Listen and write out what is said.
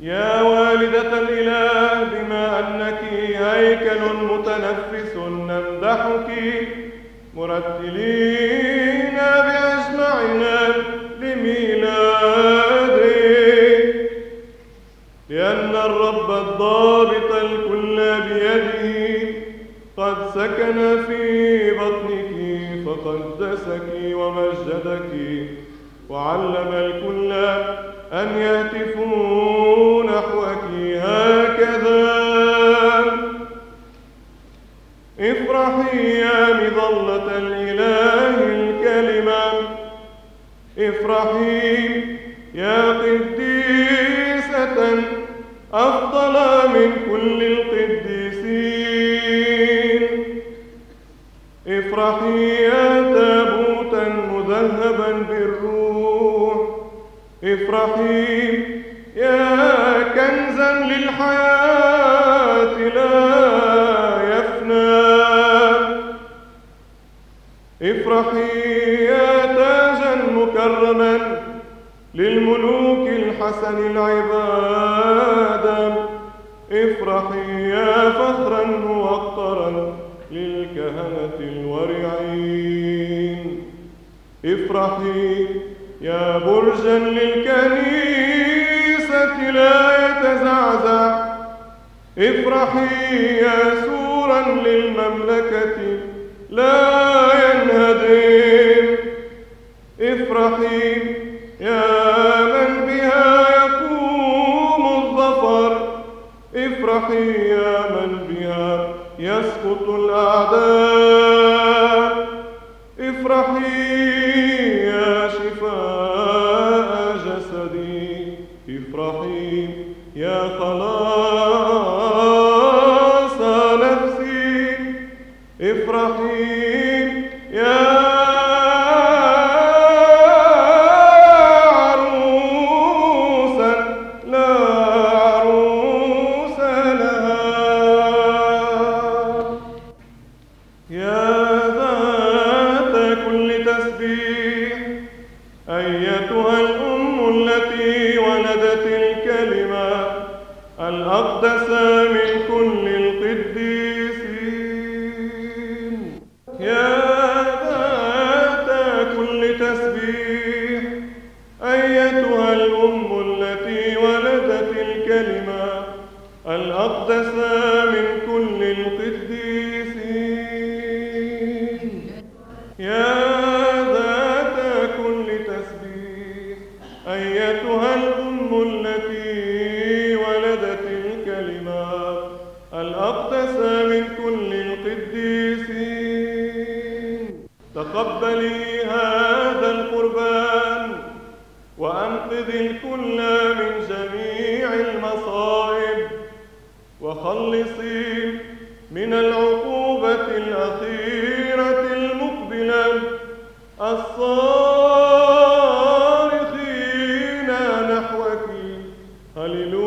يا والدة الإله، بما أنك هيكل متنفس نمدحك مرتلين بأجمعنا لميلادك، لأن الرب الضابط الكل بيده قد سكن في بطنك فقدسك ومجدك، وعلم الكل أن يهتفوا نحوك هكذا: افرحي يا مظلة الإله الكلمة، افرحي يا قديسة أفضل من كل القديسين، افرحي يا تابوتا مذهبا بالروح، افرحي يا كنزا للحياة لا يفنى، افرحي يا تاجا مكرما للملوك الحسن العبادة، افرحي يا فخرا موقرا للكهنة الورعين، افرحي يا برجا للكنيسة لا يتزعزع، افرحي يا سورا للمملكة لا ينهدم، افرحي يا من بها يقوم الظفر، افرحي يا من بها يسقط الأعداء، افرحي يا شفاء جسدي، افرحي يا خلاص نفسي، افرحي يا أيتها الأم التي ولدت الكلمة الأقدس من كل القديسين، يا ذات كل تسبيح، أيتها الأم التي ولدت الكلمة الأقدس من كل القديسين، يا أيتها الأم التي ولدت الكلمة الأقدس من كل القديسين، تقبلي هذا القربان وأنقذي الكل من جميع المصائب، وخلصي من العقوبة الأخيرة المقبلة الصارخين نحوك. هللويا.